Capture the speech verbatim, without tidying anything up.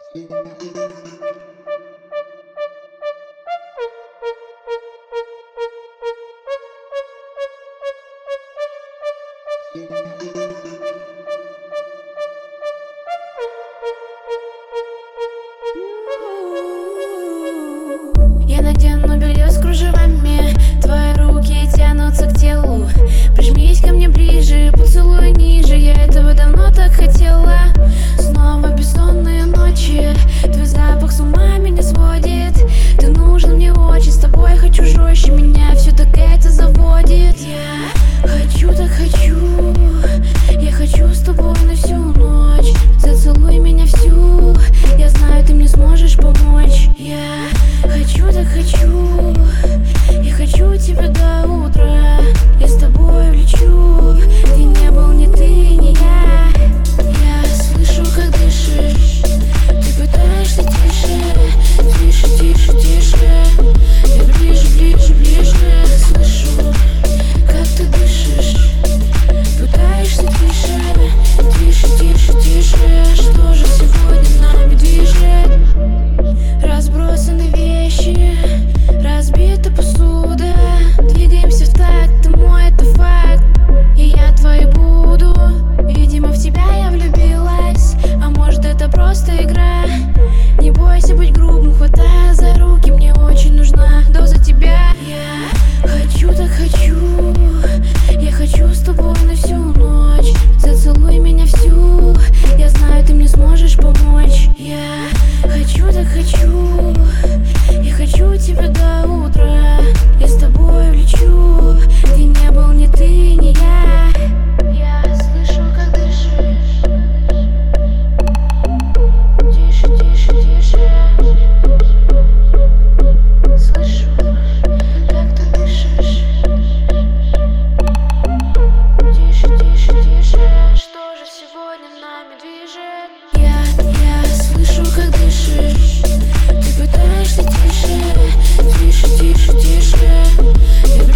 Я надену белье с кружевами, твои руки тянутся к телу. Прижмись ко мне ближе, поцелуй ниже, я этого давно так хотела. Снова бессонные ночи, твой запах с ума меня сводит. Ты нужен мне очень, с тобой хочу жестче, меня все так это заводит. Я хочу, так хочу, я хочу с тобой на всю ночь. Зацелуй меня всю, я знаю, ты мне сможешь помочь. Я хочу, так хочу, я хочу тебя до утра. Я с тобой улечу, где не был ни ты, ни я. Я слышу, как дышишь, ты пытаешься тише, тише, тише, тише. Я ближе, ближе, ближе, слышу, как ты дышишь, пытаешься тише, тише, тише, тише. Что же сегодня нами движет? Разбросаны вещи, разбита посуда. Двигаемся в такт, ты мой, это факт. И я твоей буду. Видимо, в тебя я влюбилась, а может, это просто игра. Не бойся быть грубым, хватая за руки, мне очень нужна доза тебя. Я хочу, так хочу, я хочу с тобой на всю ночь. Зацелуй меня всю, я знаю, ты мне сможешь помочь. Я хочу, так хочу, я хочу тебя до утра. Я с тобой улечу, где не был ни ты, ни я. Я слышу, как дышишь, тише, тише, тише. Слышу, как ты дышишь, тише, тише, тише. Что же сегодня нами движет? Я, я слышу, как дышишь, ты пытаешься тише, тише, тише, тише. Я